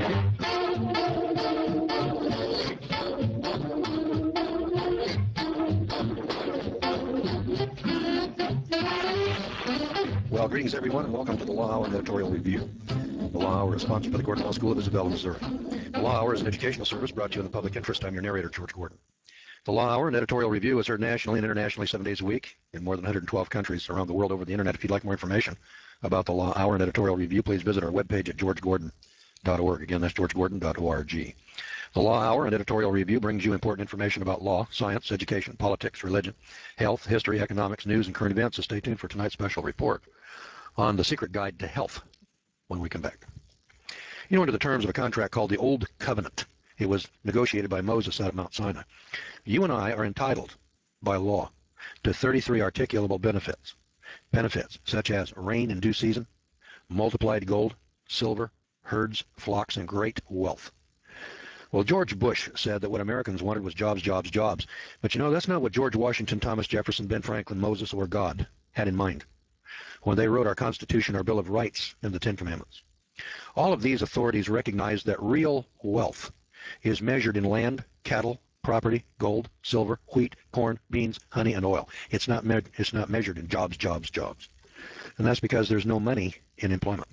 Well, greetings everyone, and welcome to the Law Hour Editorial Review. The Law Hour is sponsored by the Gordon Law School of Isabella, Missouri. The Law Hour is an educational service brought to you in the public interest. I'm your narrator, George Gordon. The Law Hour and Editorial Review is heard nationally and internationally 7 days a week in more than 112 countries around the world over the internet. If you'd like more information about the Law Hour and Editorial Review, please visit our webpage at georgegordon.org. Again, that's georgegordon.org. The Law Hour and Editorial Review brings you important information about law, science, education, politics, religion, health, history, economics, news, and current events. So stay tuned for tonight's special report on the secret guide to health when we come back. You know, under the terms of a contract called the Old Covenant, it was negotiated by Moses out of Mount Sinai. You and I are entitled by law to 33 articulable benefits. Benefits such as rain in due season, multiplied gold, silver, herds, flocks, and great wealth. Well, George Bush said that what Americans wanted was jobs, jobs, jobs. But you know, that's not what George Washington, Thomas Jefferson, Ben Franklin, Moses, or God had in mind when they wrote our Constitution, our Bill of Rights, and the Ten Commandments. All of these authorities recognize that real wealth is measured in land, cattle, property, gold, silver, wheat, corn, beans, honey, and oil. It's not measured in jobs, jobs, jobs. And that's because there's no money in employment.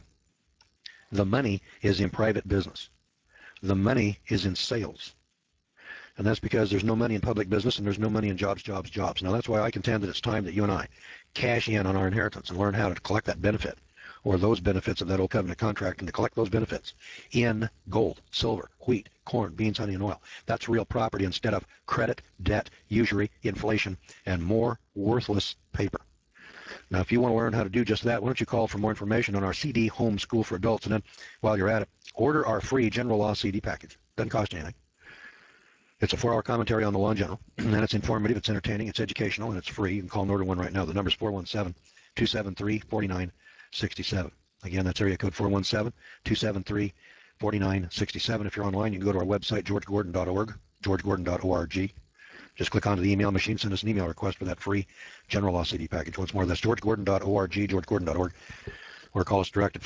The money is in private business. The money is in sales. And that's because there's no money in public business and there's no money in jobs, jobs, jobs. Now that's why I contend that it's time that you and I cash in on our inheritance and learn how to collect that benefit or those benefits of that old covenant contract, and to collect those benefits in gold, silver, wheat, corn, beans, honey, and oil. That's real property instead of credit, debt, usury, inflation, and more worthless paper. Now, if you want to learn how to do just that, why don't you call for more information on our CD Home School for Adults, and then while you're at it, order our free General Law CD package. Doesn't cost you anything. It's a 4-hour commentary on the law in general, and it's informative, it's entertaining, it's educational, and it's free. You can call and order one right now. The number's 417-273-4967. Again, that's area code 417-273-4967. If you're online, you can go to our website, georgegordon.org, georgegordon.org. Just click onto the email machine, send us an email request for that free General Law CD package. Once more, that's georgegordon.org, georgegordon.org, or call us direct at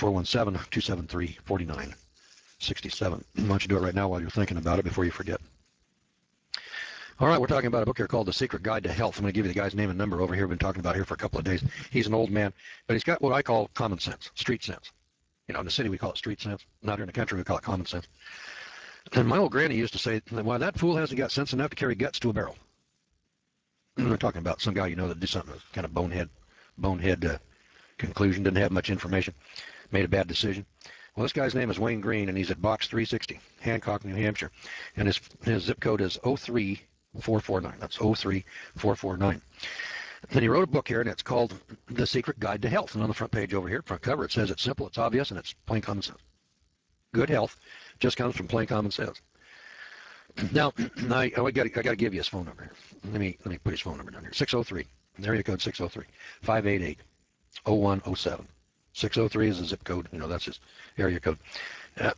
417-273-4967. Why don't you do it right now while you're thinking about it before you forget. All right, we're talking about a book here called The Secret Guide to Health. I'm going to give you the guy's name and number over here. We've been talking about here for a couple of days. He's an old man, but he's got what I call common sense, street sense. You know, in the city we call it street sense. Not here in the country we call it common sense. And my old granny used to say, "Why, that fool hasn't got sense enough to carry guts to a barrel." We're talking about some guy you know that did something kind of bonehead conclusion, didn't have much information, made a bad decision. Well, this guy's name is Wayne Green, and he's at Box 360, Hancock, New Hampshire, and his zip code is 03449. That's 03449. And he wrote a book here, and it's called The Secret Guide to Health. And on the front page over here, front cover, it says it's simple, it's obvious, and it's plain common sense. Good health just comes from plain common sense. Now, I got to give you his phone number here. Let me put his phone number down here. 603. Area code 603-588-0107. 603 is the zip code. You know, that's his area code. And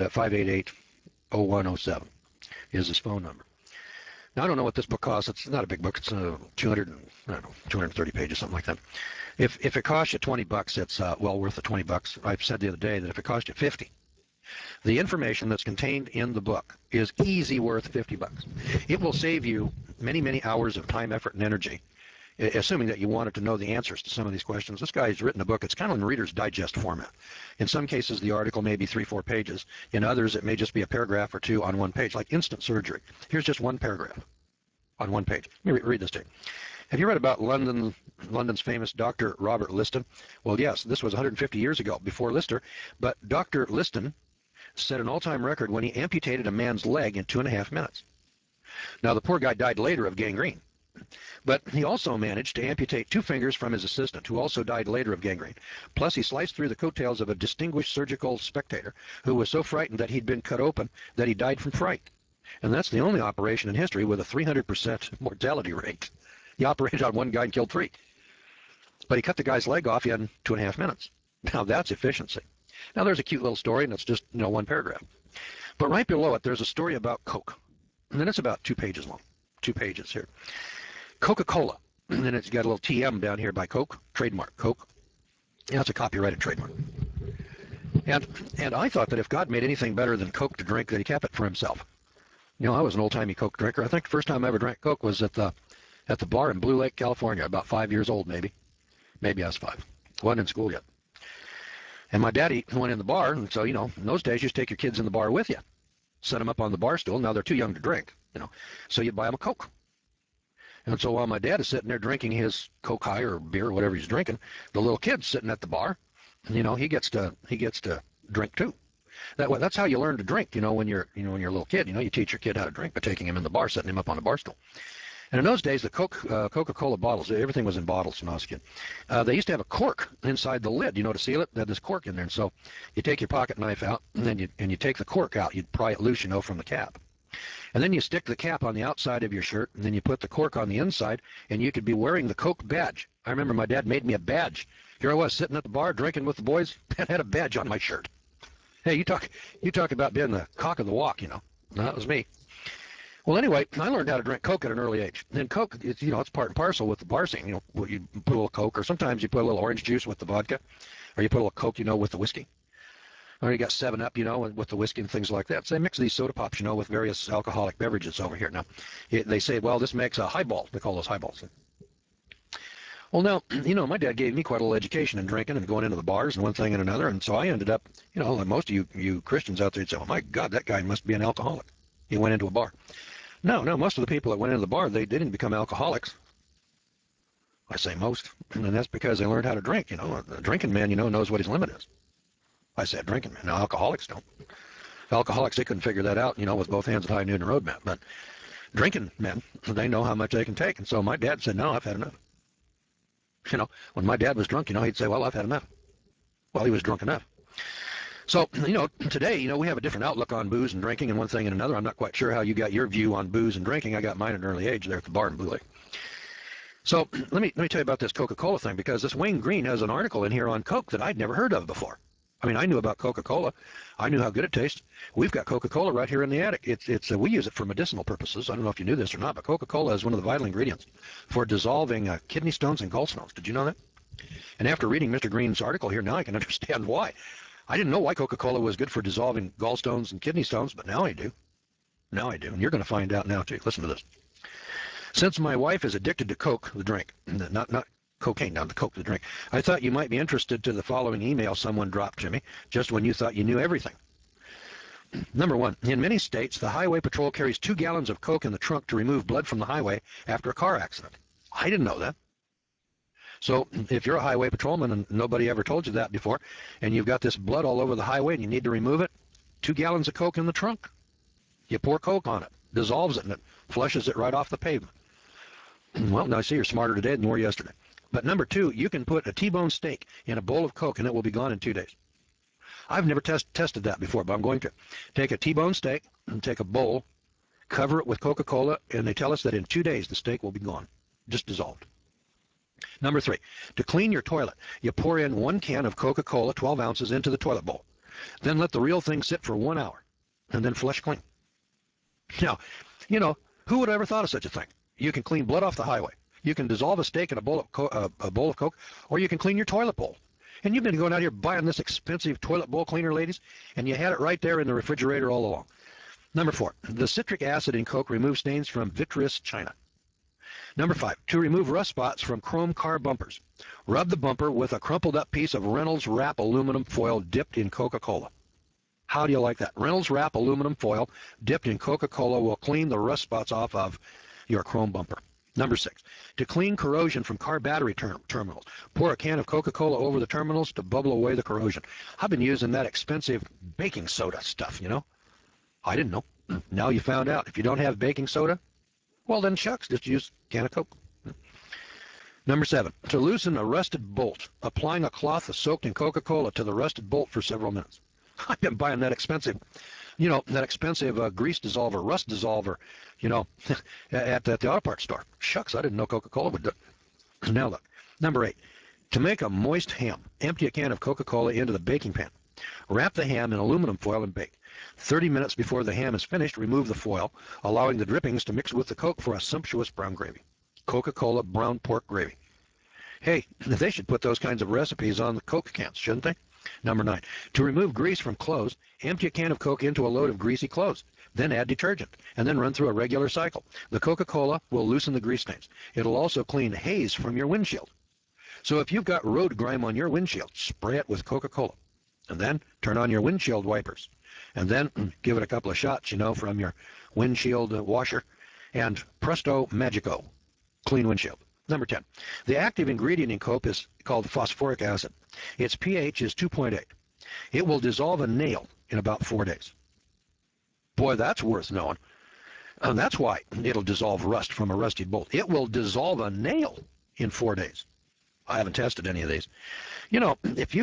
588-0107 is his phone number. Now, I don't know what this book costs. It's not a big book. It's 230 pages, something like that. If it costs you $20, it's well worth the $20. I've said the other day that if it costs you $50, the information that's contained in the book is easy worth $50. It will save you many, many hours of time, effort, and energy, assuming that you wanted to know the answers to some of these questions. This guy's written a book. It's kind of in Reader's Digest format. In some cases, the article may be 3-4 pages. In others, it may just be a paragraph or two on one page, like instant surgery. Here's just one paragraph on one page. Let me read this to you. Have you read about London's famous Dr. Robert Liston? Well, yes, this was 150 years ago, before Lister, but Dr. Liston set an all-time record when he amputated a man's leg in 2.5 minutes. Now, the poor guy died later of gangrene, but he also managed to amputate 2 fingers from his assistant, who also died later of gangrene. Plus, he sliced through the coattails of a distinguished surgical spectator who was so frightened that he'd been cut open that he died from fright. And that's the only operation in history with a 300% mortality rate. He operated on one guy and killed 3. But he cut the guy's leg off in 2.5 minutes. Now, that's efficiency. Now, there's a cute little story, and it's just, one paragraph. But right below it, there's a story about Coke. And then it's about 2 pages long. 2 pages here. Coca-Cola. And then it's got a little TM down here by Coke. Trademark, Coke. Yeah, it's a copyrighted trademark. And and I thought that if God made anything better than Coke to drink, that he kept it for himself. You know, I was an old-timey Coke drinker. I think the first time I ever drank Coke was at the bar in Blue Lake, California, about 5 years old, maybe. Maybe I was 5. Wasn't in school yet. And my daddy went in the bar, and so, you know, in those days, you just take your kids in the bar with you. Set them up on the bar stool. Now they're too young to drink, you know. So you buy them a Coke. And so while my dad is sitting there drinking his Coke High or beer or whatever he's drinking, the little kid's sitting at the bar. You know, he gets to drink too. That's how you learn to drink. You know, when you're a little kid. You know, you teach your kid how to drink by taking him in the bar, setting him up on the bar stool. And in those days, the Coca-Cola bottles, everything was in bottles when I was a kid. They used to have a cork inside the lid, you know, to seal it. They had this cork in there. And so you take your pocket knife out, and then you take the cork out. You'd pry it loose, you know, from the cap. And then you stick the cap on the outside of your shirt, and then you put the cork on the inside, and you could be wearing the Coke badge. I remember my dad made me a badge. Here I was sitting at the bar drinking with the boys, and had a badge on my shirt. Hey, you talk about being the cock of the walk, you know. That was me. Well, anyway, I learned how to drink Coke at an early age. And Coke, you know, it's part and parcel with the bar scene. You know, you put a little Coke, or sometimes you put a little orange juice with the vodka, or you put a little Coke, you know, with the whiskey. Or you got 7-Up, you know, with the whiskey and things like that. So they mix these soda pops, you know, with various alcoholic beverages over here. Now, they say, well, this makes a highball. They call those highballs. Well, now, you know, my dad gave me quite a little education in drinking and going into the bars and one thing and another. And so I ended up, you know, like most of you Christians out there, you'd say, oh, my God, that guy must be an alcoholic. He went into a bar. No, most of the people that went into the bar, they didn't become alcoholics. I say most, and that's because they learned how to drink. You know, a drinking man, you know, knows what his limit is. I said drinking man. Now, alcoholics don't. Alcoholics, they couldn't figure that out, you know, with both hands at high noon and roadmap. But drinking men, they know how much they can take. And so my dad said, no, I've had enough. You know, when my dad was drunk, you know, he'd say, well, I've had enough. Well, he was drunk enough. So, you know, today, you know, we have a different outlook on booze and drinking and one thing and another. I'm not quite sure how you got your view on booze and drinking. I got mine at an early age there at the bar in Blue Lake. So let me tell you about this Coca-Cola thing, because this Wayne Green has an article in here on Coke that I'd never heard of before. I mean, I knew about Coca-Cola. I knew how good it tastes. We've got Coca-Cola right here in the attic. We use it for medicinal purposes. I don't know if you knew this or not, but Coca-Cola is one of the vital ingredients for dissolving kidney stones and gallstones. Did you know that? And after reading Mr. Green's article here, now I can understand why. I didn't know why Coca-Cola was good for dissolving gallstones and kidney stones, but now I do. Now I do, and you're going to find out now too. Listen to this. Since my wife is addicted to Coke, the drink, not cocaine, not the Coke, the drink, I thought you might be interested to the following email someone dropped to me just when you thought you knew everything. Number one, in many states, the highway patrol carries 2 gallons of Coke in the trunk to remove blood from the highway after a car accident. I didn't know that. So if you're a highway patrolman and nobody ever told you that before, and you've got this blood all over the highway and you need to remove it, 2 gallons of Coke in the trunk. You pour Coke on it, dissolves it, and it flushes it right off the pavement. Well, now I see you're smarter today than you were yesterday. But number two, you can put a T-bone steak in a bowl of Coke and it will be gone in 2 days. I've never tested that before, but I'm going to. Take a T-bone steak and take a bowl, cover it with Coca-Cola, and they tell us that in 2 days the steak will be gone, just dissolved. Number three, to clean your toilet, you pour in 1 can of Coca-Cola, 12 ounces, into the toilet bowl. Then let the real thing sit for 1 hour, and then flush clean. Now, you know, who would have ever thought of such a thing? You can clean blood off the highway. You can dissolve a steak in a bowl of Coke, or you can clean your toilet bowl. And you've been going out here buying this expensive toilet bowl cleaner, ladies, and you had it right there in the refrigerator all along. Number four, the citric acid in Coke removes stains from vitreous china. Number five, to remove rust spots from chrome car bumpers, rub the bumper with a crumpled up piece of Reynolds Wrap aluminum foil dipped in Coca-Cola. How do you like that? Reynolds Wrap aluminum foil dipped in Coca-Cola will clean the rust spots off of your chrome bumper. Number six, to clean corrosion from car battery terminals, pour a can of Coca-Cola over the terminals to bubble away the corrosion. I've been using that expensive baking soda stuff, you know. I didn't know. Now you found out. If you don't have baking soda, well then shucks, just use a can of Coke. Number seven, to loosen a rusted bolt, applying a cloth soaked in Coca-Cola to the rusted bolt for several minutes. I've been buying that expensive, you know, that expensive grease dissolver, rust dissolver, you know, at the auto parts store. Shucks, I didn't know Coca-Cola would do it. Now look, number eight, to make a moist ham, empty a can of Coca-Cola into the baking pan. Wrap the ham in aluminum foil and bake. 30 minutes before the ham is finished, remove the foil, allowing the drippings to mix with the Coke for a sumptuous brown gravy. Coca-Cola brown pork gravy. Hey, they should put those kinds of recipes on the Coke cans, shouldn't they? Number 9, to remove grease from clothes, empty a can of Coke into a load of greasy clothes. Then add detergent, and then run through a regular cycle. The Coca-Cola will loosen the grease stains. It'll also clean haze from your windshield. So if you've got road grime on your windshield, spray it with Coca-Cola. And then turn on your windshield wipers. And then give it a couple of shots, from your windshield washer. And presto magico, clean windshield. Number 10, the active ingredient in Coke is called phosphoric acid. Its pH is 2.8. It will dissolve a nail in about 4 days. Boy, that's worth knowing. And that's why it'll dissolve rust from a rusty bolt. It will dissolve a nail in 4 days. I haven't tested any of these. If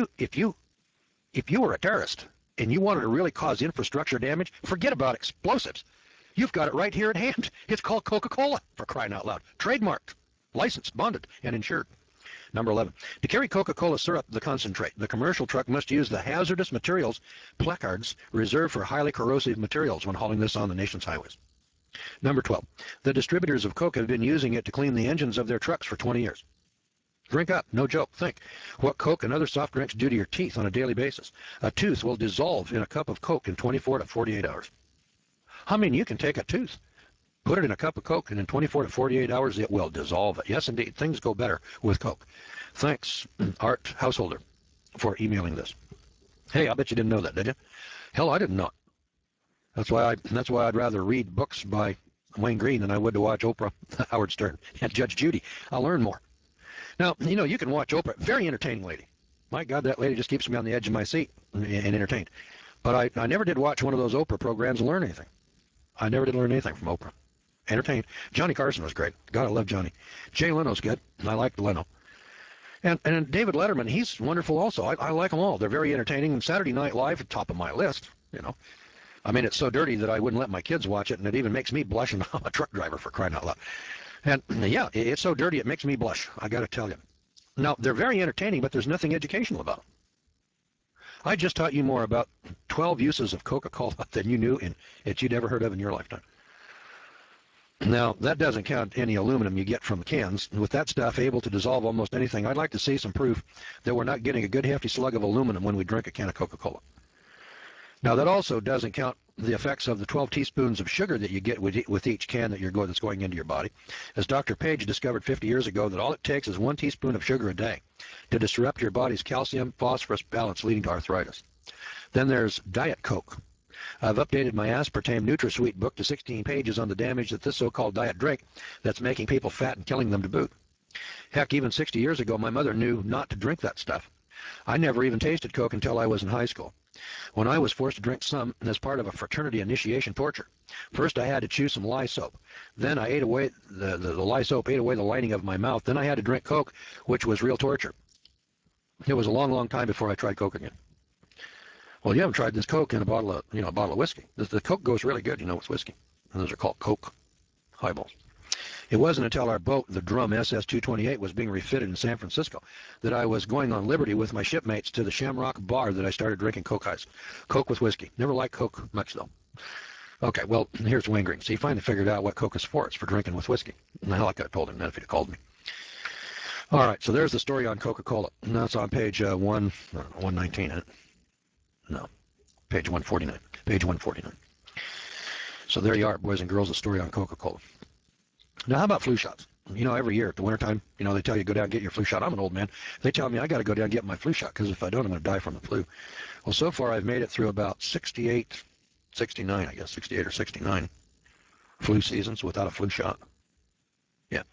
you were a terrorist and you wanted to really cause infrastructure damage, forget about explosives. You've got it right here at hand. It's called Coca-Cola, for crying out loud. Trademarked, licensed, bonded, and insured. Number 11, to carry Coca-Cola syrup, the concentrate, the commercial truck must use the hazardous materials placards reserved for highly corrosive materials when hauling this on the nation's highways. Number 12, the distributors of Coke have been using it to clean the engines of their trucks for 20 years. Drink up, no joke. Think what Coke and other soft drinks do to your teeth on a daily basis. A tooth will dissolve in a cup of Coke in 24 to 48 hours. You can take a tooth, put it in a cup of Coke, and in 24 to 48 hours it will dissolve it. Yes, indeed, things go better with Coke. Thanks, Art Householder, for emailing this. Hey, I bet you didn't know that, did you? Hell, I didn't know it. That's why I'd rather read books by Wayne Green than I would to watch Oprah, Howard Stern, and Judge Judy. I'll learn more. Now, you can watch Oprah. Very entertaining lady. My God, that lady just keeps me on the edge of my seat and entertained. But I never did watch one of those Oprah programs and learn anything. I never did learn anything from Oprah. Entertained. Johnny Carson was great. God, I love Johnny. Jay Leno's good. I like Leno. And David Letterman, he's wonderful also. I like them all. They're very entertaining. And Saturday Night Live, top of my list, it's so dirty that I wouldn't let my kids watch it, and it even makes me blush, and I'm a truck driver, for crying out loud. And yeah, it's so dirty it makes me blush, I got to tell you. Now, they're very entertaining, but there's nothing educational about them. I just taught you more about 12 uses of Coca-Cola than you knew and that you'd ever heard of in your lifetime. Now, that doesn't count any aluminum you get from the cans. With that stuff able to dissolve almost anything, I'd like to see some proof that we're not getting a good hefty slug of aluminum when we drink a can of Coca-Cola. Now, that also doesn't count the effects of the 12 teaspoons of sugar that you get with each can that's going into your body. As Dr. Page discovered 50 years ago, that all it takes is 1 teaspoon of sugar a day to disrupt your body's calcium-phosphorus balance, leading to arthritis. Then there's Diet Coke. I've updated my aspartame NutraSweet book to 16 pages on the damage that this so-called diet drink that's making people fat and killing them to boot. Heck, even 60 years ago, my mother knew not to drink that stuff. I never even tasted Coke until I was in high school, when I was forced to drink some as part of a fraternity initiation torture. First, I had to chew some lye soap. Then I ate away, the lye soap ate away the lining of my mouth. Then I had to drink Coke, which was real torture. It was a long, long time before I tried Coke again. Well, you haven't tried this Coke in a bottle of whiskey. The Coke goes really good, with whiskey. And those are called Coke highballs. It wasn't until our boat, the Drum SS-228, was being refitted in San Francisco that I was going on liberty with my shipmates to the Shamrock Bar that I started drinking Coke Ice. Coke with whiskey. Never liked Coke much, though. Okay, well, here's Wayne Green. So he finally figured out what Coke is for. It's for drinking with whiskey. And I like I told him that if he'd called me. All right, so there's the story on Coca-Cola. Now it's on page 119, isn't it? No, page 149. Page 149. So there you are, boys and girls, the story on Coca-Cola. Now, how about flu shots? Every year at the wintertime, they tell you go down and get your flu shot. I'm an old man. They tell me I got to go down and get my flu shot because if I don't, I'm going to die from the flu. Well, so far I've made it through about 68 or 69 flu seasons without a flu shot. Yeah.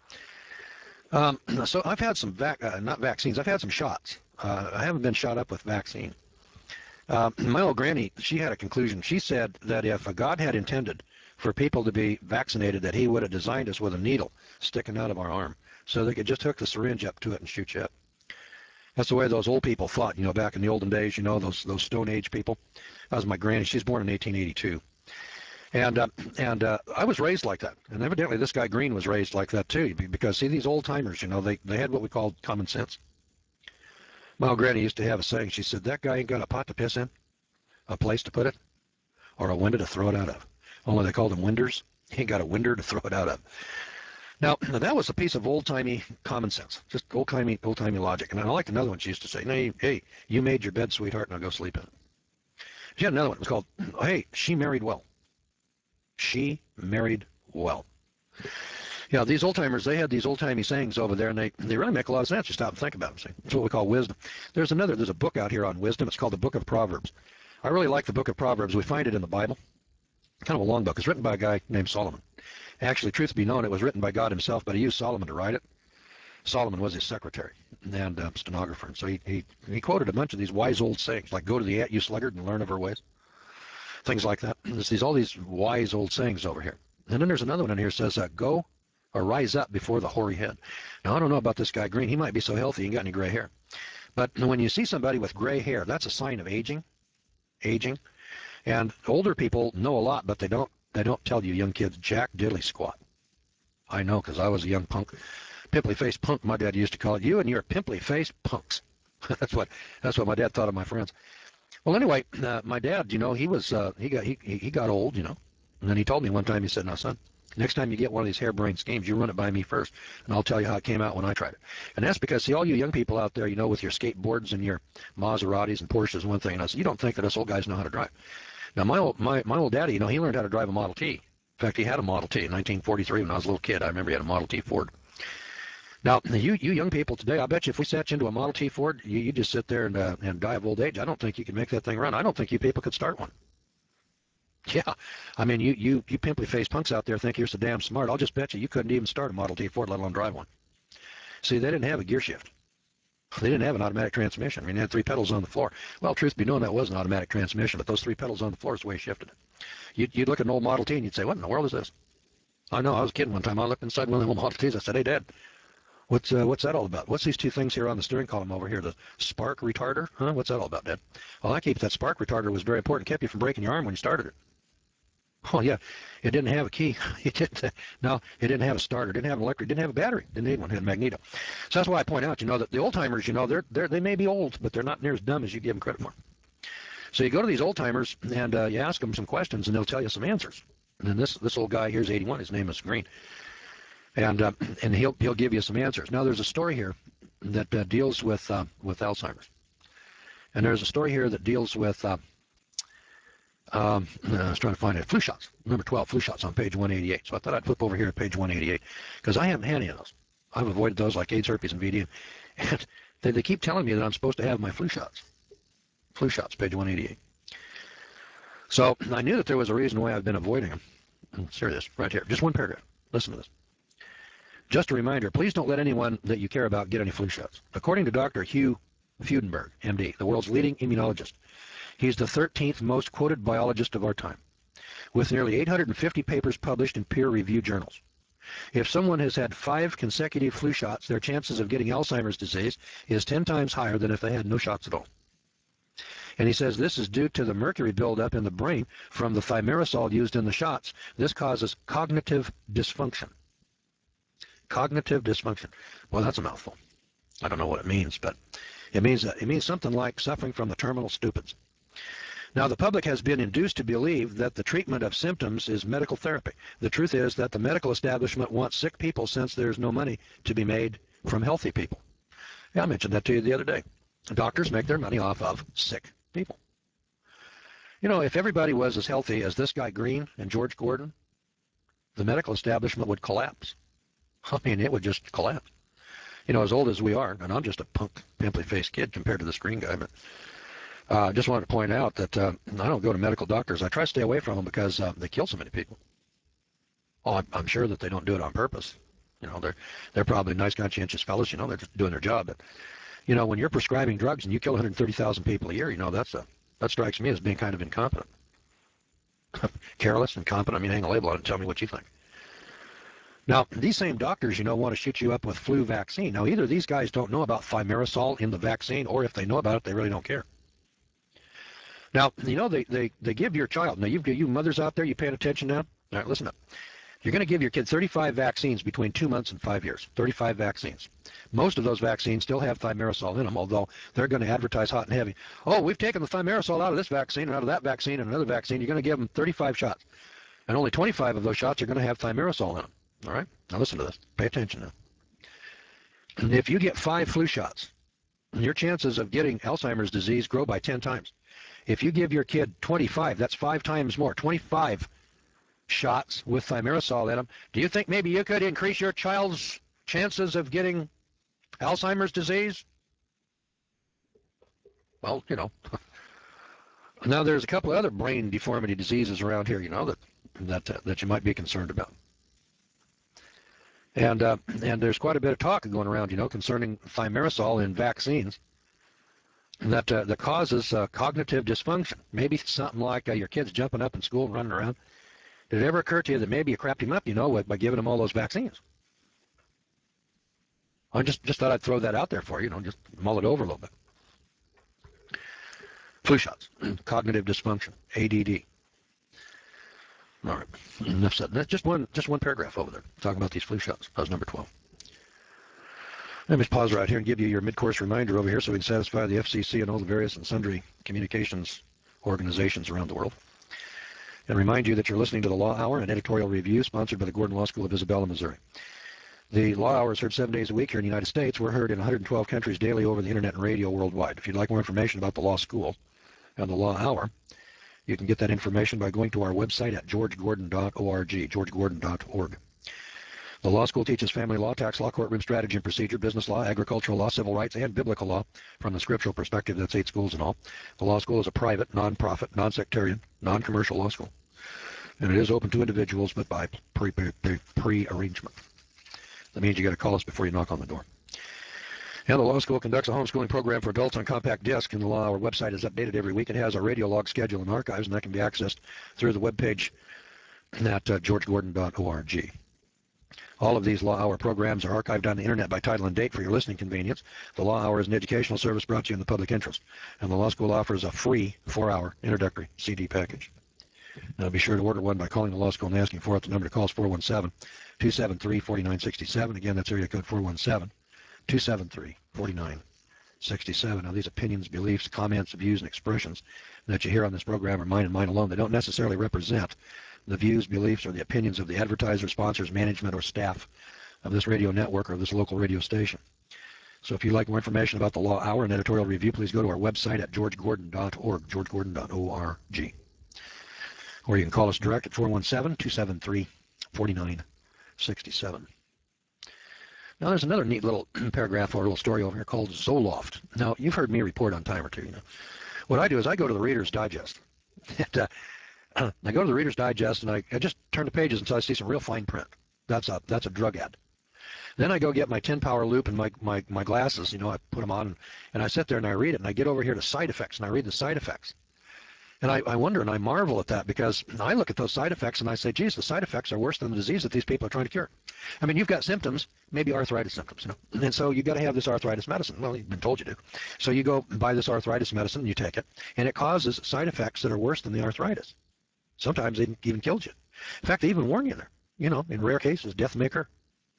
So I've had some not vaccines. I've had some shots. I haven't been shot up with vaccine. My old granny, she had a conclusion. She said that if God had intended for people to be vaccinated, that he would have designed us with a needle sticking out of our arm so they could just hook the syringe up to it and shoot you up. That's the way those old people thought, back in the olden days, those Stone Age people. That was my granny. She's born in 1882. And I was raised like that. And evidently this guy Green was raised like that too, because see, these old timers, they had what we called common sense. My old granny used to have a saying. She said, that guy ain't got a pot to piss in, a place to put it, or a window to throw it out of. Only they called them winders. He ain't got a winder to throw it out of. Now, that was a piece of old-timey common sense, just old-timey logic. And I liked another one she used to say, hey, you made your bed, sweetheart, now go sleep in it. She had another one. It was called, hey, she married well. She married well. Yeah, these old-timers, they had these old-timey sayings over there, and they really make a lot of sense. You stop and think about them. See? That's what we call wisdom. There's a book out here on wisdom. It's called the Book of Proverbs. I really like the Book of Proverbs. We find it in the Bible. Kind of a long book. It's written by a guy named Solomon. Actually, truth be known, it was written by God himself, but he used Solomon to write it. Solomon was his secretary and stenographer. And so he quoted a bunch of these wise old sayings, like go to the ant, you sluggard, and learn of her ways. Things like that. There's all these wise old sayings over here. And then there's another one in here that says, go or rise up before the hoary head. Now, I don't know about this guy Green. He might be so healthy he ain't got any gray hair. But when you see somebody with gray hair, that's a sign of aging. Aging. And older people know a lot, but they don't tell you young kids jack diddly squat. I know, because I was a young punk. Pimply-faced punk, my dad used to call it. You and your pimply-faced punks. that's what my dad thought of my friends. Well, anyway, my dad, he got old, and then he told me one time, he said, now, son, next time you get one of these harebrained schemes, you run it by me first, and I'll tell you how it came out when I tried it. And that's because, see, all you young people out there, with your skateboards and your Maseratis and Porsches, one thing, and I said, you don't think that us old guys know how to drive. Now, my old daddy, he learned how to drive a Model T. In fact, he had a Model T in 1943 when I was a little kid. I remember he had a Model T Ford. Now, you young people today, I bet you if we sat you into a Model T Ford, you just sit there and die of old age. I don't think you can make that thing run. I don't think you people could start one. Yeah, I mean, you pimply-faced punks out there think you're so damn smart. I'll just bet you couldn't even start a Model T Ford, let alone drive one. See, they didn't have a gear shift. They didn't have an automatic transmission. I mean, they had 3 pedals on the floor. Well, truth be known, that was an automatic transmission, but those 3 pedals on the floor is the way it shifted it. You'd look at an old Model T and you'd say, what in the world is this? I know, I was a kid one time. I looked inside one of the old Model Ts. I said, hey, Dad, what's that all about? What's these 2 things here on the steering column over here? The spark retarder? Huh? What's that all about, Dad? Well, that spark retarder was very important. Kept you from breaking your arm when you started it. Oh, yeah. It didn't have a key. It didn't have a starter. It didn't have an electric. It didn't have a battery. It didn't need one. It had a magneto. So that's why I point out, that the old timers, they may be old, but they're not near as dumb as you give them credit for. So you go to these old timers and you ask them some questions, and they'll tell you some answers. And then this old guy here's 81. His name is Green, and he'll give you some answers. Now there's a story here that deals with Alzheimer's, and there's a story here that deals with I was trying to find it. Flu shots. Number 12, flu shots on page 188. So I thought I'd flip over here to page 188 because I haven't had any of those. I've avoided those like AIDS, herpes, and VD. And they keep telling me that I'm supposed to have my flu shots. Flu shots, page 188. So I knew that there was a reason why I've been avoiding them. Here it is, right here. Just one paragraph. Listen to this. Just a reminder, please don't let anyone that you care about get any flu shots. According to Dr. Hugh Fudenberg, MD, the world's leading immunologist, he's the 13th most quoted biologist of our time, with nearly 850 papers published in peer-reviewed journals. If someone has had 5 consecutive flu shots, their chances of getting Alzheimer's disease is 10 times higher than if they had no shots at all. And he says this is due to the mercury buildup in the brain from the thimerosal used in the shots. This causes cognitive dysfunction. Cognitive dysfunction. Well, that's a mouthful. I don't know what it means, but it means something like suffering from the terminal stupids. Now, the public has been induced to believe that the treatment of symptoms is medical therapy. The truth is that the medical establishment wants sick people since there's no money to be made from healthy people. Yeah, I mentioned that to you the other day. Doctors make their money off of sick people. If everybody was as healthy as this guy Green and George Gordon, the medical establishment would collapse. I mean, it would just collapse. As old as we are, and I'm just a punk, pimply-faced kid compared to this Green guy, but I just wanted to point out that I don't go to medical doctors. I try to stay away from them because they kill so many people. Oh, I'm sure that they don't do it on purpose. They're probably nice, conscientious fellows. They're just doing their job. But when you're prescribing drugs and you kill 130,000 people a year, that strikes me as being kind of incompetent, careless, incompetent. I mean, hang a label on it and tell me what you think. Now, these same doctors, want to shoot you up with flu vaccine. Now, either these guys don't know about thimerosal in the vaccine, or if they know about it, they really don't care. Now, they give your child. Now, you mothers out there, you paying attention now? All right, listen up. You're going to give your kid 35 vaccines between 2 months and 5 years. 35 vaccines. Most of those vaccines still have thimerosal in them, although they're going to advertise hot and heavy. Oh, we've taken the thimerosal out of this vaccine and out of that vaccine and another vaccine. You're going to give them 35 shots. And only 25 of those shots are going to have thimerosal in them. All right? Now listen to this. Pay attention now. And if you get 5 flu shots, your chances of getting Alzheimer's disease grow by 10 times. If you give your kid 25, that's 5 times more. 25 shots with thimerosal in them. Do you think maybe you could increase your child's chances of getting Alzheimer's disease? Well, you know. Now there's a couple of other brain deformity diseases around here, you know, that you might be concerned about. And there's quite a bit of talk going around, you know, concerning thimerosal in vaccines that causes cognitive dysfunction. Maybe something like your kid's jumping up in school and running around. Did it ever occur to you that maybe you crapped him up, you know, by giving him all those vaccines? I just thought I'd throw that out there for you, you know, just mull it over a little bit. Flu shots, cognitive dysfunction, ADD. All right, enough said. That's just one paragraph over there talking about these flu shots. That was number 12. Let me just pause right here and give you your mid-course reminder over here so we can satisfy the FCC and all the various and sundry communications organizations around the world. And remind you that you're listening to the Law Hour, an editorial review sponsored by the Gordon Law School of Isabella, Missouri. The Law Hour is heard 7 days a week here in the United States. We're heard in 112 countries daily over the internet and radio worldwide. If you'd like more information about the Law School and the Law Hour, you can get that information by going to our website at georgegordon.org, georgegordon.org. The law school teaches family law, tax law, courtroom strategy and procedure, business law, agricultural law, civil rights, and biblical law from the scriptural perspective. That's 8 schools in all. The law school is a private, non-profit, non-sectarian, non-commercial law school. And it is open to individuals, but by pre-arrangement. That means you got to call us before you knock on the door. And the law school conducts a homeschooling program for adults on compact disc, and the Law Hour website is updated every week. It has a radio log schedule and archives, and that can be accessed through the webpage at georgegordon.org. All of these Law Hour programs are archived on the internet by title and date for your listening convenience. The Law Hour is an educational service brought to you in the public interest, and the Law School offers a free 4-hour introductory CD package. Now be sure to order one by calling the Law School and asking for it. The number to call is 417-273-4967. Again, that's area code 417-273-4967. Now these opinions, beliefs, comments, views, and expressions that you hear on this program are mine and mine alone. They don't necessarily represent the views, beliefs, or the opinions of the advertisers, sponsors, management, or staff of this radio network or this local radio station. So if you'd like more information about the Law Hour and editorial review, please go to our website at georgegordon.org, georgegordon.org. Or you can call us direct at 417-273-4967. Now there's another neat little paragraph or a little story over here called Zoloft. Now you've heard me report on time or two, you know. What I do is I go to the Reader's Digest. And, I go to the Reader's Digest and I just turn the pages until I see some real fine print. That's a drug ad. Then I go get my 10-power loop and my glasses, you know, I put them on and I sit there and I read it and I get over here to side effects and I read the side effects. And I wonder and I marvel at that because I look at those side effects and I say, geez, the side effects are worse than the disease that these people are trying to cure. I mean, you've got symptoms, maybe arthritis symptoms, you know, and so you've got to have this arthritis medicine. Well, you've been told you do. So you go buy this arthritis medicine and you take it, and it causes side effects that are worse than the arthritis. Sometimes it even kills you. In fact, they even warn you there. You know, in rare cases, death maker.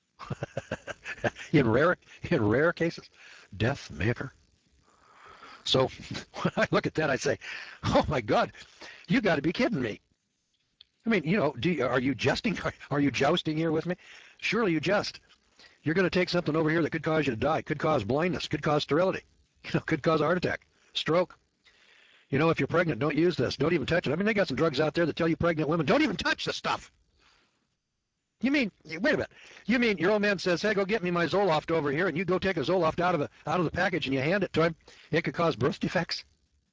in rare cases, death maker. So when I look at that, I say, oh my God, you got to be kidding me. I mean, you know, are you jesting? Are you jousting here with me? Surely you jest. You're going to take something over here that could cause you to die, could cause blindness, could cause sterility, you know, could cause a heart attack, stroke. You know, if you're pregnant, don't use this. Don't even touch it. I mean, they got some drugs out there that tell you pregnant women, don't even touch this stuff. You mean, wait a minute. You mean your old man says, hey, go get me my Zoloft over here, and you go take a Zoloft out of the package and you hand it to him. It could cause birth defects.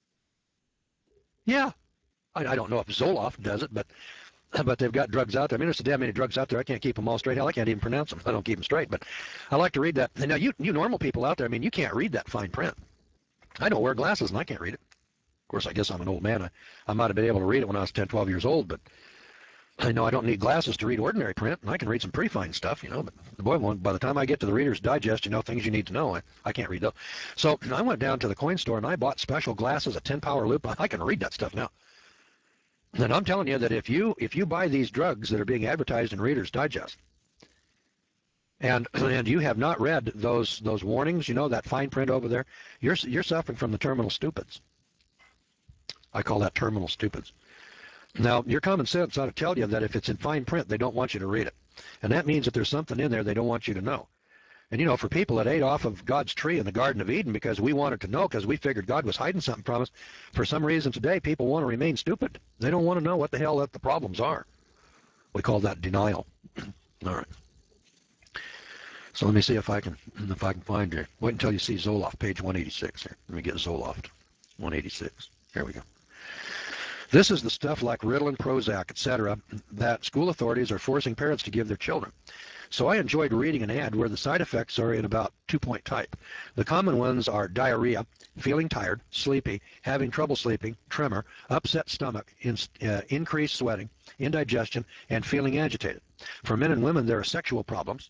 Yeah. I don't know if Zoloft does it, but they've got drugs out there. I mean, there's so damn many drugs out there, I can't keep them all straight. Hell, I can't even pronounce them. I don't keep them straight, but I like to read that. And now, you normal people out there, I mean, you can't read that fine print. I don't wear glasses, and I can't read it. Of course, I guess I'm an old man. I might have been able to read it when I was 10, 12 years old, but I know I don't need glasses to read ordinary print, and I can read some pretty fine stuff, you know, but boy, by the time I get to the Reader's Digest, you know, things you need to know, I can't read those. So I went down to the coin store, and I bought special glasses, a 10-power loop. I can read that stuff now. And I'm telling you that if you buy these drugs that are being advertised in Reader's Digest, and you have not read those warnings, you know, that fine print over there, you're suffering from the terminal stupids. I call that terminal stupids. Now, your common sense ought to tell you that if it's in fine print, they don't want you to read it. And that means that there's something in there they don't want you to know. And for people that ate off of God's tree in the Garden of Eden because we wanted to know, because we figured God was hiding something from us, for some reason today people want to remain stupid. They don't want to know what the hell that the problems are. We call that denial. All right. So let me see if I can find it. Wait until you see Zoloft, page 186 here. Let me get Zoloft, 186. Here we go. This is the stuff like Ritalin, Prozac, etc., that school authorities are forcing parents to give their children. So I enjoyed reading an ad where the side effects are in about 2-point type. The common ones are diarrhea, feeling tired, sleepy, having trouble sleeping, tremor, upset stomach, increased sweating, indigestion, and feeling agitated. For men and women, there are sexual problems.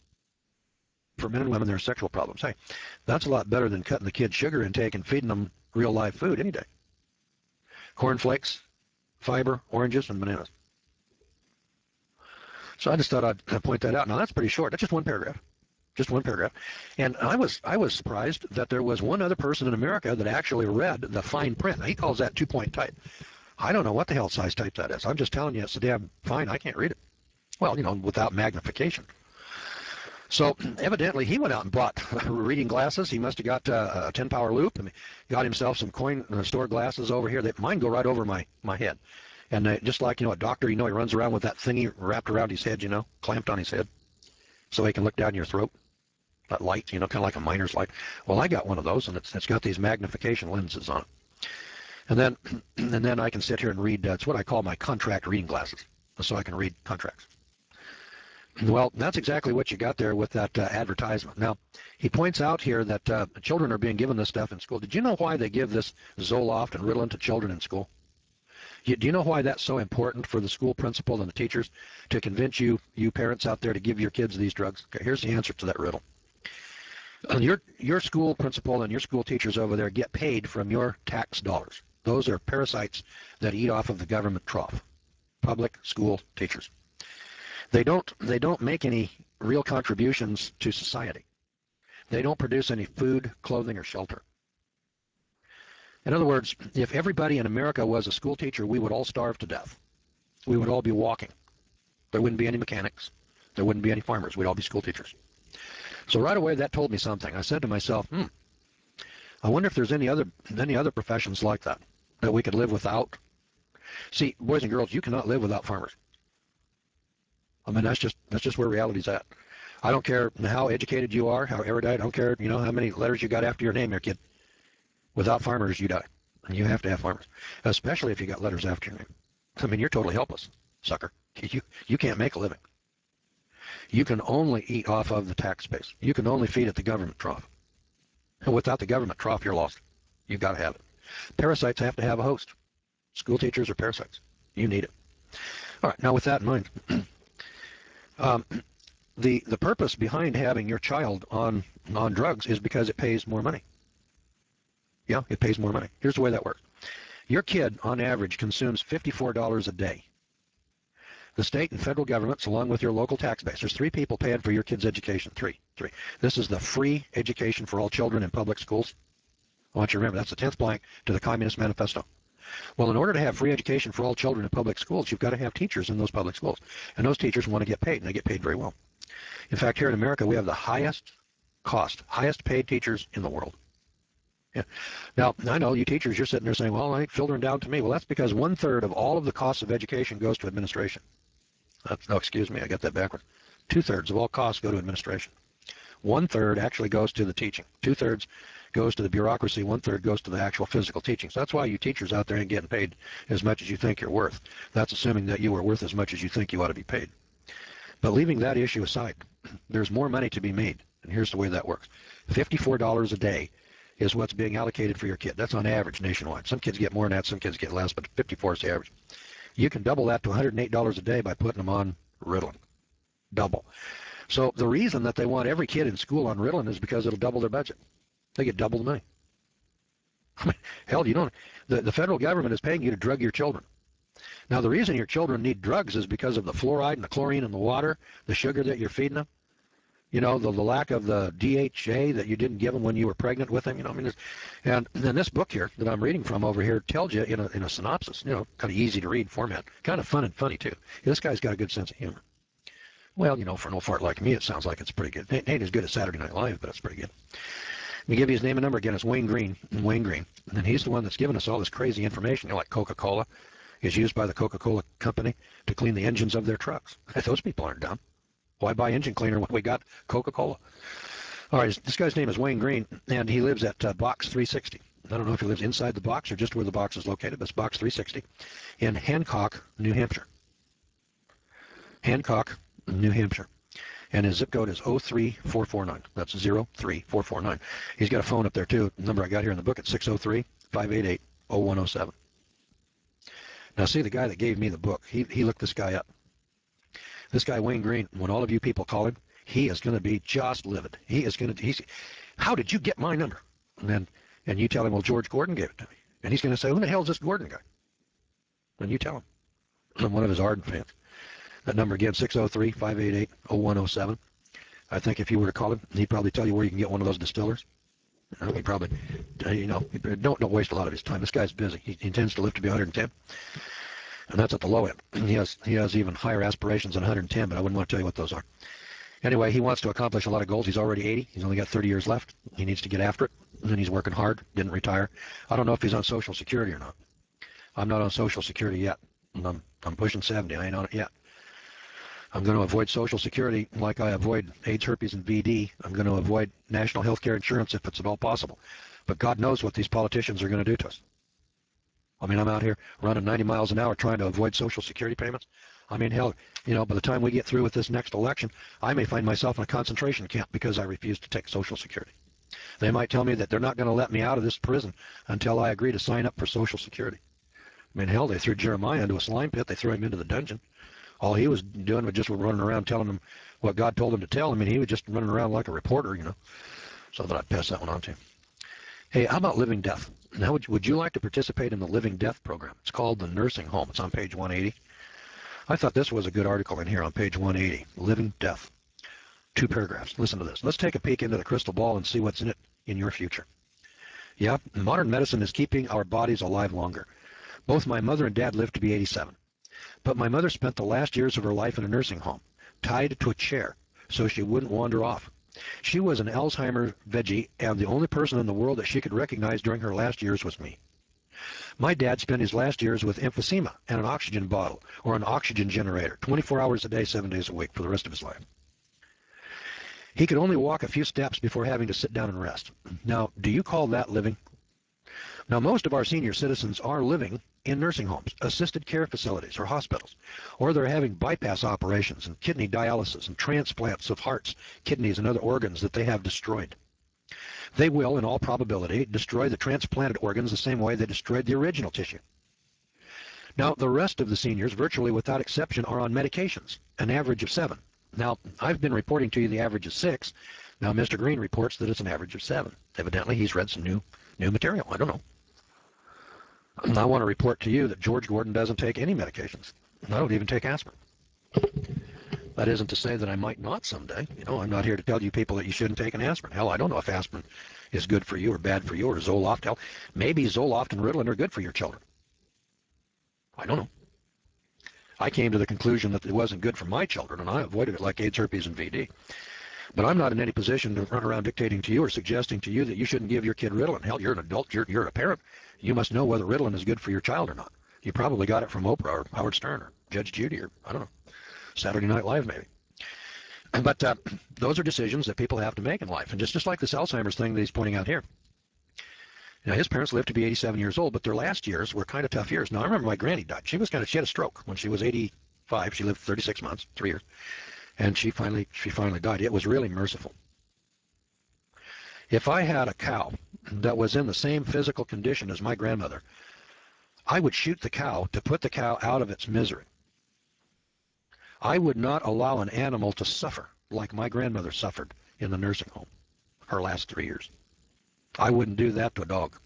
Hey, that's a lot better than cutting the kids' sugar intake and feeding them real live food any day. Cornflakes, fiber, oranges, and bananas. So I just thought I'd point that out. Now that's pretty short. That's just one paragraph. Just one paragraph. And I was surprised that there was one other person in America that actually read the fine print. Now, he calls that 2-point type. I don't know what the hell size type that is. I'm just telling you it's so damn fine I can't read it. Well, without magnification. So evidently he went out and bought reading glasses. He must have got a 10-power loop and got himself some coin store glasses over here. Mine go right over my head. And just like, a doctor, he runs around with that thingy wrapped around his head, clamped on his head so he can look down your throat. That light, kind of like a miner's light. Well, I got one of those, and it's got these magnification lenses on it. And then I can sit here and read. It's what I call my contract reading glasses, so I can read contracts. Well, that's exactly what you got there with that advertisement. Now, he points out here that children are being given this stuff in school. Did you know why they give this Zoloft and Ritalin to children in school? Do you know why that's so important for the school principal and the teachers to convince you parents out there to give your kids these drugs? Okay, here's the answer to that riddle. Your school principal and your school teachers over there get paid from your tax dollars. Those are parasites that eat off of the government trough. Public school teachers. They don't make any real contributions to society. They don't produce any food, clothing, or shelter. In other words, if everybody in America was a school teacher, we would all starve to death. We would all be walking. There wouldn't be any mechanics. There wouldn't be any farmers. We'd all be school teachers. So right away, that told me something. I said to myself, I wonder if there's any other professions like that we could live without. See, boys and girls, you cannot live without farmers. I mean, that's just where reality's at. I don't care how educated you are, how erudite. I don't care, how many letters you got after your name, there, kid. Without farmers, you die. And you have to have farmers, especially if you got letters after your name. I mean, you're totally helpless, sucker. You can't make a living. You can only eat off of the tax base. You can only feed at the government trough. And without the government trough, you're lost. You've got to have it. Parasites have to have a host. School teachers are parasites. You need it. All right, now with that in mind, the purpose behind having your child on drugs is because it pays more money. Yeah, it pays more money. Here's the way that works. Your kid, on average, consumes $54 a day. The state and federal governments, along with your local tax base, there's 3 people paying for your kid's education. Three. This is the free education for all children in public schools. I want you to remember, that's the 10th blank to the Communist Manifesto. Well, in order to have free education for all children in public schools, you've got to have teachers in those public schools. And those teachers want to get paid, and they get paid very well. In fact, here in America, we have the highest paid teachers in the world. Yeah. Now, I know you teachers, you're sitting there saying, well, I ain't filtering down to me. Well, that's because 1/3 of all of the costs of education goes to administration. No, excuse me, I got that backwards. 2/3 of all costs go to administration. 1/3 actually goes to the teaching. 2/3 goes to the bureaucracy. 1/3 goes to the actual physical teaching. So that's why you teachers out there ain't getting paid as much as you think you're worth. That's assuming that you are worth as much as you think you ought to be paid. But leaving that issue aside, there's more money to be made. And here's the way that works. $54 a day is what's being allocated for your kid. That's on average nationwide. Some kids get more than that, some kids get less, but 54 is the average. You can double that to $108 a day by putting them on Ritalin. Double. So the reason that they want every kid in school on Ritalin is because it'll double their budget. They get double the money. I mean, hell, the federal government is paying you to drug your children. Now, the reason your children need drugs is because of the fluoride and the chlorine in the water, the sugar that you're feeding them. You know, the lack of the DHA that you didn't give them when you were pregnant with them. You know, I mean, and then this book here that I'm reading from over here tells you in a synopsis, you know, kind of easy to read format, kind of fun and funny too. This guy's got a good sense of humor. Well, you know, for an old fart like me, it sounds like it's pretty good. It ain't as good as Saturday Night Live, but it's pretty good. Let me give you his name and number again. It's Wayne Green. Wayne Green. And he's the one that's given us all this crazy information. You know, like Coca-Cola is used by the Coca-Cola company to clean the engines of their trucks. Those people aren't dumb. Why buy engine cleaner when we got Coca-Cola? All right, this guy's name is Wayne Green, and he lives at Box 360. I don't know if he lives inside the box or just where the box is located, but it's Box 360 in Hancock, New Hampshire. Hancock, New Hampshire. And his zip code is 03449. That's 03449. He's got a phone up there, too. The number I got here in the book, it's 603-588-0107. Now, see, the guy that gave me the book, he looked this guy up. This guy, Wayne Green, when all of you people call him, he is going to be just livid. He is going to, how did you get my number? And you tell him, well, George Gordon gave it to me. And he's going to say, who the hell is this Gordon guy? And you tell him. I'm one of his ardent fans. That number again, 603-588-0107. I think if you were to call him, he'd probably tell you where you can get one of those distillers. He probably, don't waste a lot of his time. This guy's busy. He intends to live to be 110. And that's at the low end. He has even higher aspirations than 110, but I wouldn't want to tell you what those are. Anyway, he wants to accomplish a lot of goals. He's already 80. He's only got 30 years left. He needs to get after it. And he's working hard. Didn't retire. I don't know if he's on Social Security or not. I'm not on Social Security yet. I'm pushing 70. I ain't on it yet. I'm going to avoid Social Security like I avoid AIDS, herpes, and VD. I'm going to avoid national health care insurance if it's at all possible. But God knows what these politicians are going to do to us. I mean, I'm out here running 90 miles an hour trying to avoid Social Security payments. I mean, hell, by the time we get through with this next election, I may find myself in a concentration camp because I refuse to take Social Security. They might tell me that they're not going to let me out of this prison until I agree to sign up for Social Security. I mean, hell, they threw Jeremiah into a slime pit. They threw him into the dungeon. All he was doing was just running around telling them what God told him to tell him. I mean, he was just running around like a reporter, So I thought I'd pass that one on to you. Hey, how about living death? Now, would you like to participate in the Living Death program? It's called the Nursing Home. It's on page 180. I thought this was a good article in here on page 180. Living Death. 2 paragraphs. Listen to this. Let's take a peek into the crystal ball and see what's in it in your future. Yeah, modern medicine is keeping our bodies alive longer. Both my mother and dad lived to be 87. But my mother spent the last years of her life in a nursing home, tied to a chair, so she wouldn't wander off. She was an Alzheimer's veggie, and the only person in the world that she could recognize during her last years was me. My dad spent his last years with emphysema and an oxygen bottle or an oxygen generator, 24 hours a day, 7 days a week for the rest of his life. He could only walk a few steps before having to sit down and rest. Now, do you call that living? Now, most of our senior citizens are living in nursing homes, assisted care facilities, or hospitals, or they're having bypass operations and kidney dialysis and transplants of hearts, kidneys, and other organs that they have destroyed. They will, in all probability, destroy the transplanted organs the same way they destroyed the original tissue. Now, the rest of the seniors, virtually without exception, are on medications, an average of 7. Now, I've been reporting to you the average is 6. Now, Mr. Green reports that it's an average of 7. Evidently, he's read some new material. I don't know. I want to report to you that George Gordon doesn't take any medications. I don't even take aspirin. That isn't to say that I might not someday. I'm not here to tell you people that you shouldn't take an aspirin. Hell, I don't know if aspirin is good for you or bad for you or Zoloft. Hell, maybe Zoloft and Ritalin are good for your children. I don't know. I came to the conclusion that it wasn't good for my children, and I avoided it like AIDS, herpes, and VD. But I'm not in any position to run around dictating to you or suggesting to you that you shouldn't give your kid Ritalin. Hell, you're an adult. You're a parent. You must know whether Ritalin is good for your child or not. You probably got it from Oprah or Howard Stern or Judge Judy or, I don't know, Saturday Night Live maybe. But those are decisions that people have to make in life. And just like this Alzheimer's thing that he's pointing out here. Now, his parents lived to be 87 years old, but their last years were kind of tough years. Now, I remember my granny died. She had a stroke when she was 85. She lived 36 months, 3 years. And she finally died. It was really merciful. If I had a cow that was in the same physical condition as my grandmother, I would shoot the cow to put the cow out of its misery. I would not allow an animal to suffer like my grandmother suffered in the nursing home her last 3 years. I wouldn't do that to a dog.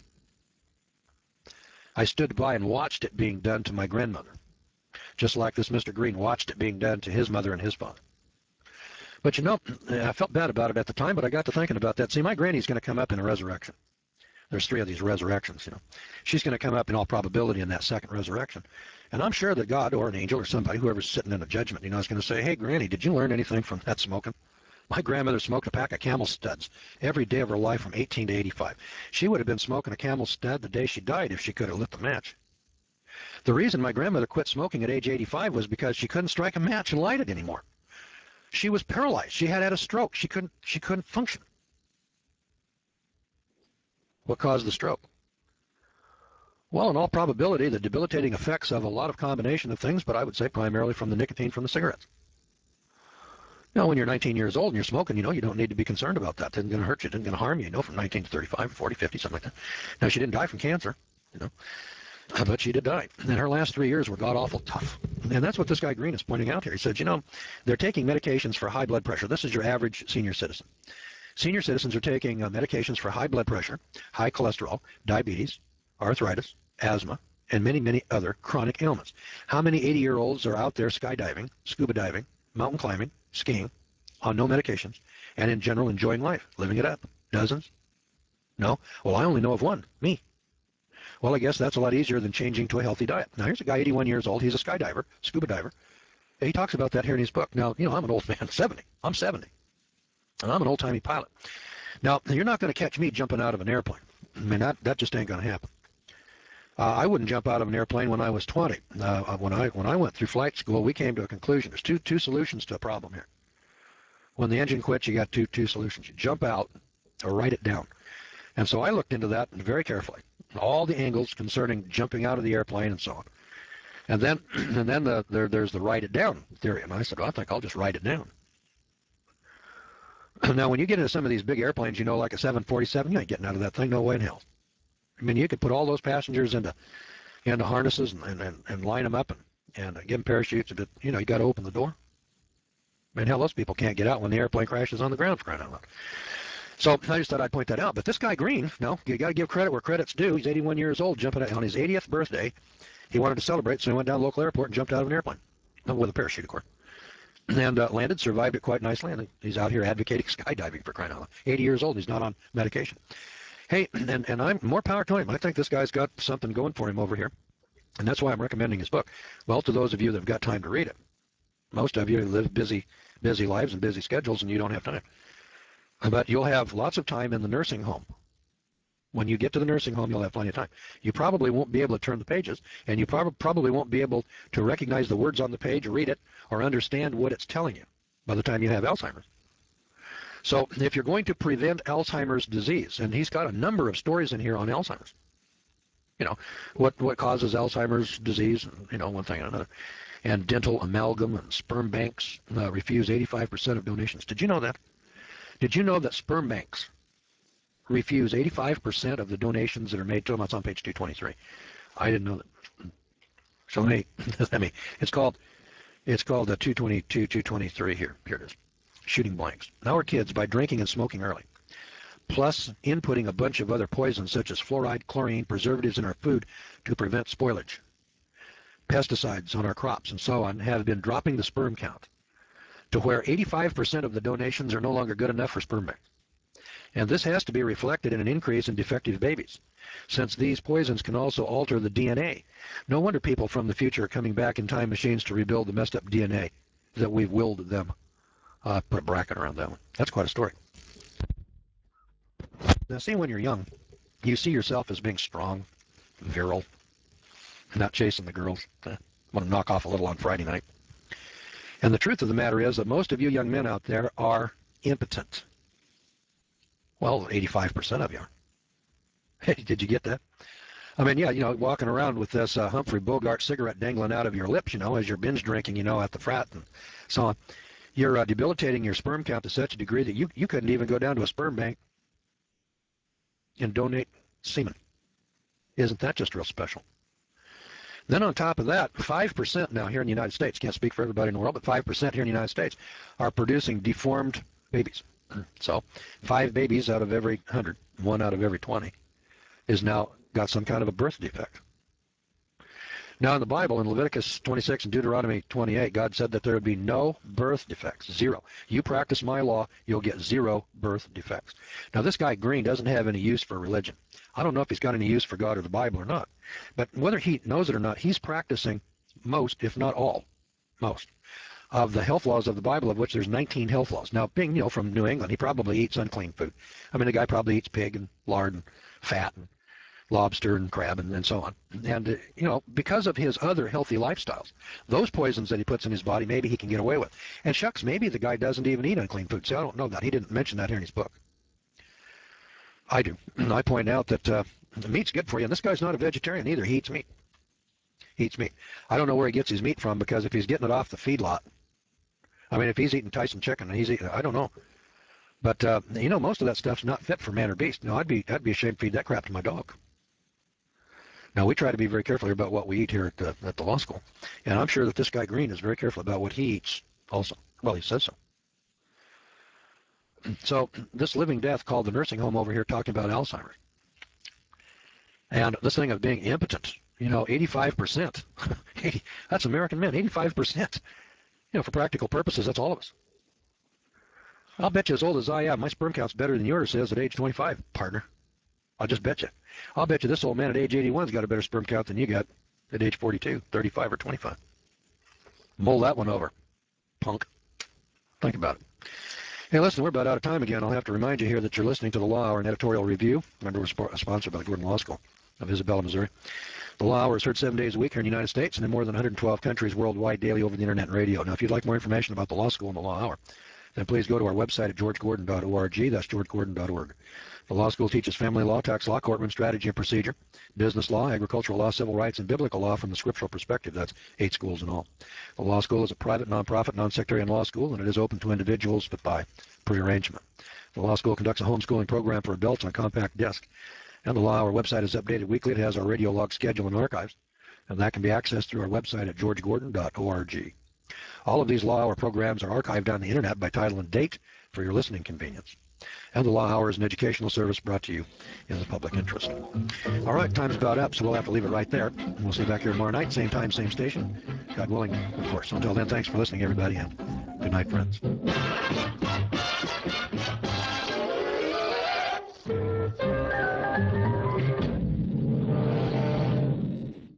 I stood by and watched it being done to my grandmother, just like this Mr. Green watched it being done to his mother and his father. But you know, I felt bad about it at the time, but I got to thinking about that. See, my granny's going to come up in a resurrection. There's three of these resurrections, you know. She's going to come up in all probability in that second resurrection. And I'm sure that God or an angel or somebody, whoever's sitting in the judgment, you know, is going to say, hey, Granny, did you learn anything from that smoking? My grandmother smoked a pack of Camel Studs every day of her life from 18 to 85. She would have been smoking a Camel Stud the day she died if she could have lit the match. The reason my grandmother quit smoking at age 85 was because she couldn't strike a match and light it anymore. She was paralyzed. She had a stroke. She couldn't function. What caused the stroke? Well, in all probability, the debilitating effects of a lot of combination of things, but I would say primarily from the nicotine from the cigarettes. Now, when you're 19 years old and you're smoking, you know, you don't need to be concerned about that. It isn't going to hurt you. It isn't going to harm you, you know, from 19 to 35, 40, 50, something like that. Now, she didn't die from cancer, you know, but she did die. And her last 3 years were god-awful tough. And that's what this guy Green is pointing out here. He said, you know, they're taking medications for high blood pressure. This is your average senior citizen. Senior citizens are taking medications for high blood pressure, high cholesterol, diabetes, arthritis, asthma, and many, many other chronic ailments. How many 80-year-olds are out there skydiving, scuba diving, mountain climbing, skiing, on no medications, and in general enjoying life, living it up? Dozens? No? Well, I only know of one, me. Well, I guess that's a lot easier than changing to a healthy diet. Now, here's a guy, 81 years old. He's a skydiver, scuba diver. He talks about that here in his book. Now, you know, I'm an old man, 70. I'm 70. And I'm an old-timey pilot. Now, you're not going to catch me jumping out of an airplane. I mean, that just ain't going to happen. I wouldn't jump out of an airplane when I was 20. When I went through flight school, we came to a conclusion. There's two solutions to a problem here. When the engine quits, you got two solutions. You jump out or write it down. And so I looked into that very carefully, all the angles concerning jumping out of the airplane and so on. And then there's the write it down theory. And I said, well, I think I'll just write it down. Now, when you get into some of these big airplanes, you know, like a 747, you ain't getting out of that thing, no way in hell. I mean, you could put all those passengers into harnesses and line them up and give them parachutes, but, you know, you got to open the door. I mean, hell, those people can't get out when the airplane crashes on the ground, for crying out loud. So I just thought I'd point that out. But this guy Green, no, you got to give credit where credit's due. He's 81 years old, jumping out on his 80th birthday. He wanted to celebrate, so he went down to the local airport and jumped out of an airplane, with a parachute, of course. And landed, survived it quite nicely, and he's out here advocating skydiving, for crying out loud. 80 years old, he's not on medication. Hey, and I'm more power to him. I think this guy's got something going for him over here, and that's why I'm recommending his book. Well, to those of you that have got time to read it, most of you live busy lives and busy schedules, and you don't have time. But you'll have lots of time in the nursing home. When you get to the nursing home, you'll have plenty of time. You probably won't be able to turn the pages, and you probably won't be able to recognize the words on the page or read it or understand what it's telling you by the time you have Alzheimer's. So if you're going to prevent Alzheimer's disease, and he's got a number of stories in here on Alzheimer's, you know, what causes Alzheimer's disease, you know, one thing and another. And dental amalgam and sperm banks refuse 85% of donations. Did you know that? Did you know that sperm banks refuse 85% of the donations that are made to them? That's on page 223. I didn't know that. So let me it's called the 222, 223 here. Here it is. Shooting blanks. Our kids, by drinking and smoking early, plus inputting a bunch of other poisons such as fluoride, chlorine, preservatives in our food to prevent spoilage, pesticides on our crops, and so on, have been dropping the sperm count to where 85% of the donations are no longer good enough for sperm banks. And this has to be reflected in an increase in defective babies, since these poisons can also alter the DNA. No wonder people from the future are coming back in time machines to rebuild the messed up DNA that we've willed them. Put a bracket around that one. That's quite a story. Now, see, when you're young, you see yourself as being strong, virile, not chasing the girls. Want to knock off a little on Friday night. And the truth of the matter is that most of you young men out there are impotent. Well, 85% of you are. Hey, did you get that? I mean, yeah, you know, walking around with this Humphrey Bogart cigarette dangling out of your lips, you know, as you're binge drinking, you know, at the frat and so on. You're debilitating your sperm count to such a degree that you couldn't even go down to a sperm bank and donate semen. Isn't that just real special? Then on top of that, 5% now here in the United States, can't speak for everybody in the world, but 5% here in the United States are producing deformed babies. So 5 babies out of every 100, 1 out of every 20, is now got some kind of a birth defect. Now in the Bible, in Leviticus 26 and Deuteronomy 28, God said that there would be no birth defects, zero. You practice my law, you'll get zero birth defects. Now this guy Green doesn't have any use for religion. I don't know if he's got any use for God or the Bible or not. But whether he knows it or not, he's practicing most, if not all, most, of the health laws of the Bible, of which there's 19 health laws. Now, being from New England, he probably eats unclean food. I mean, the guy probably eats pig and lard and fat and lobster and crab and so on. And, because of his other healthy lifestyles, those poisons that he puts in his body, maybe he can get away with. And shucks, maybe the guy doesn't even eat unclean food. See, I don't know that. He didn't mention that here in his book. I do. I point out that the meat's good for you, and this guy's not a vegetarian either. He eats meat. He eats meat. I don't know where he gets his meat from, because if he's getting it off the feedlot, I mean, if he's eating Tyson chicken, I don't know. But, most of that stuff's not fit for man or beast. No, I'd be ashamed to feed that crap to my dog. Now, we try to be very careful here about what we eat here at the law school. And I'm sure that this guy Green is very careful about what he eats also. Well, he says so. So this living death called the nursing home over here talking about Alzheimer's. And this thing of being impotent, 85%. That's American men, 85%. For practical purposes, that's all of us. I'll bet you as old as I am, my sperm count's better than yours is at age 25, partner. I'll just bet you. I'll bet you this old man at age 81's got a better sperm count than you got at age 42, 35, or 25. Mull that one over, punk. Think about it. Hey, listen, we're about out of time again. I'll have to remind you here that you're listening to the Law Hour, an editorial review. Remember, we're sponsored by the Gordon Law School of Isabella, Missouri. The Law Hour is heard 7 days a week here in the United States and in more than 112 countries worldwide daily over the internet and radio. Now, if you'd like more information about the Law School and the Law Hour, then please go to our website at georgegordon.org. That's georgegordon.org. The law school teaches family law, tax law, courtroom strategy and procedure, business law, agricultural law, civil rights, and biblical law from the scriptural perspective. That's 8 schools in all. The law school is a private, nonprofit, non-sectarian law school, and it is open to individuals, but by prearrangement. The law school conducts a homeschooling program for adults on a compact disc, and the Law Hour website is updated weekly. It has our radio log schedule and archives, and that can be accessed through our website at georgegordon.org. All of these Law Hour programs are archived on the internet by title and date for your listening convenience. And the Law Hour is an educational service brought to you in the public interest. All right, time's about up, so we'll have to leave it right there. We'll see you back here tomorrow night, same time, same station. God willing, of course. Until then, thanks for listening, everybody, and good night, friends.